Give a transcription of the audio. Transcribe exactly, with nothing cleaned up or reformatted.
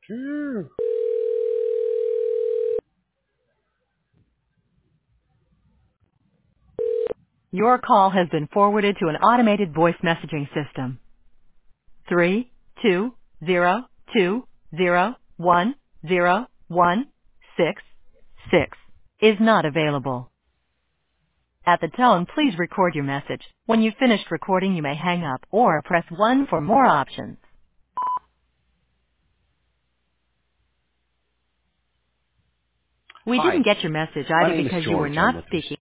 Sure. Your call has been forwarded to an automated voice messaging system. Three two zero two zero one zero one six six is not available. At the tone, please record your message. When you've finished recording, you may hang up or press one for more options. We Hi, didn't get your message my either name is because you were George. I'm not with this. speaking